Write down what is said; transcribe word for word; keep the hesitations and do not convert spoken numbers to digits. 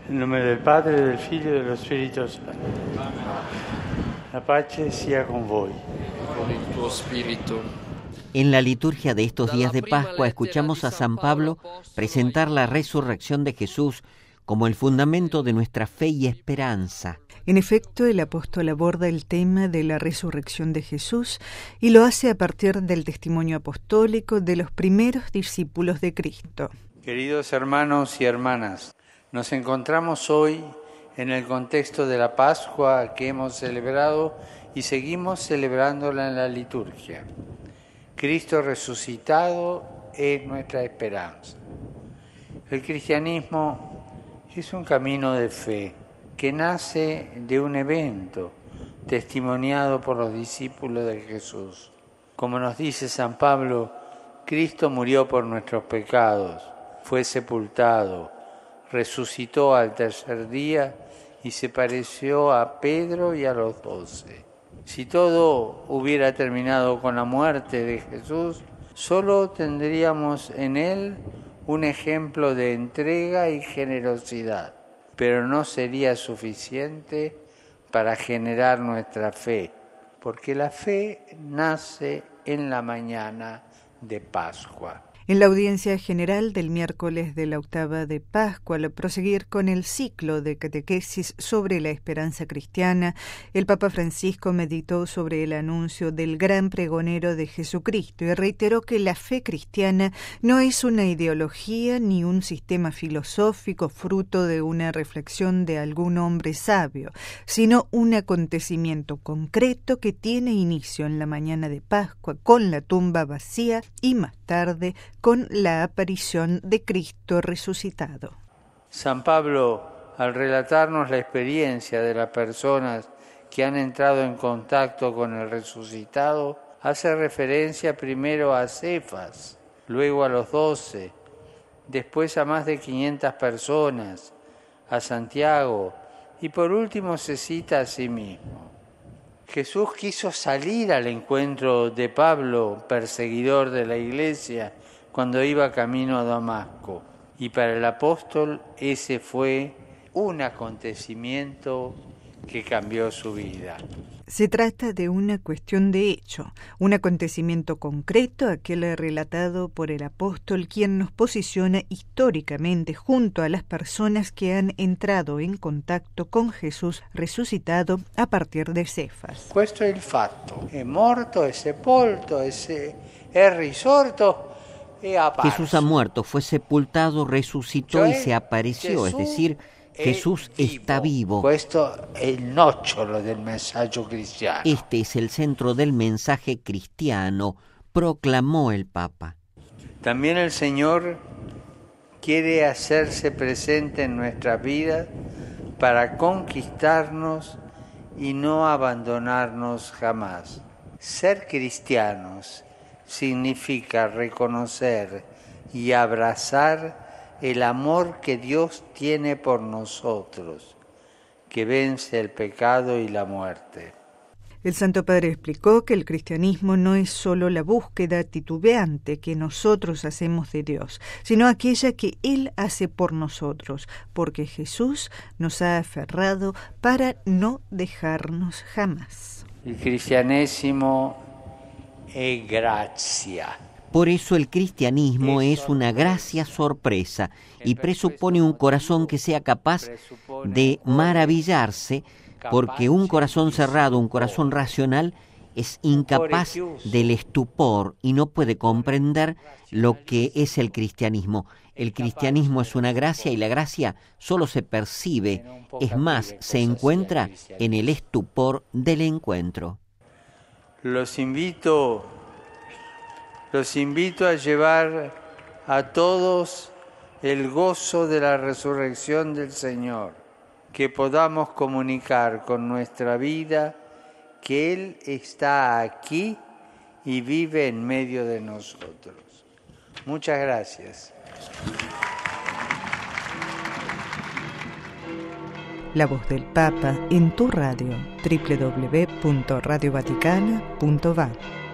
En nome del Padre, del Figlio e dello Spirito Santo. La pace sia con voi. Con il tuo spirito. En la liturgia de estos días de Pascua escuchamos a San Pablo presentar la resurrección de Jesús como el fundamento de nuestra fe y esperanza. En efecto, el apóstol aborda el tema de la resurrección de Jesús y lo hace a partir del testimonio apostólico de los primeros discípulos de Cristo. Queridos hermanos y hermanas, nos encontramos hoy en el contexto de la Pascua que hemos celebrado y seguimos celebrándola en la liturgia. Cristo resucitado es nuestra esperanza. El cristianismo es un camino de fe que nace de un evento testimoniado por los discípulos de Jesús. Como nos dice San Pablo, Cristo murió por nuestros pecados, fue sepultado, resucitó al tercer día y se pareció a Pedro y a los doce. Si todo hubiera terminado con la muerte de Jesús, solo tendríamos en él un ejemplo de entrega y generosidad, pero no sería suficiente para generar nuestra fe, porque la fe nace en la mañana de Pascua. En la audiencia general del miércoles de la octava de Pascua, al proseguir con el ciclo de catequesis sobre la esperanza cristiana, el Papa Francisco meditó sobre el anuncio del gran pregonero de Jesucristo y reiteró que la fe cristiana no es una ideología ni un sistema filosófico fruto de una reflexión de algún hombre sabio, sino un acontecimiento concreto que tiene inicio en la mañana de Pascua con la tumba vacía y más tarde con la aparición de Cristo resucitado. San Pablo, al relatarnos la experiencia de las personas que han entrado en contacto con el resucitado, hace referencia primero a Cefas, luego a los doce, después a más de quinientas personas, a Santiago y por último se cita a sí mismo. Jesús quiso salir al encuentro de Pablo, perseguidor de la iglesia, cuando iba camino a Damasco. Y para el apóstol ese fue un acontecimiento que cambió su vida. Se trata de una cuestión de hecho, un acontecimiento concreto, aquel relatado por el apóstol, quien nos posiciona históricamente junto a las personas que han entrado en contacto con Jesús resucitado a partir de Cefas. Questo è il fatto. È morto, è sepolto, è, è risorto. Jesús ha muerto, fue sepultado, resucitó y se apareció, es decir, Jesús está vivo. Esto es el nocciolo del mensaje cristiano. Este es el centro del mensaje cristiano, proclamó el Papa. También el Señor quiere hacerse presente en nuestras vidas para conquistarnos y no abandonarnos jamás. Ser cristianos significa reconocer y abrazar el amor que Dios tiene por nosotros, que vence el pecado y la muerte. El Santo Padre explicó que el cristianismo no es solo la búsqueda titubeante que nosotros hacemos de Dios, sino aquella que Él hace por nosotros, porque Jesús nos ha aferrado para no dejarnos jamás. El cristianesimo es gracia. Por eso el cristianismo es una gracia sorpresa y presupone un corazón que sea capaz de maravillarse, porque un corazón cerrado, un corazón racional, es incapaz del estupor y no puede comprender lo que es el cristianismo. El cristianismo es una gracia y la gracia solo se percibe, es más, se encuentra en el estupor del encuentro. Los invito, los invito a llevar a todos el gozo de la resurrección del Señor, que podamos comunicar con nuestra vida que Él está aquí y vive en medio de nosotros. Muchas gracias. La voz del Papa en tu radio, doble u doble u doble u punto radio vaticana punto va.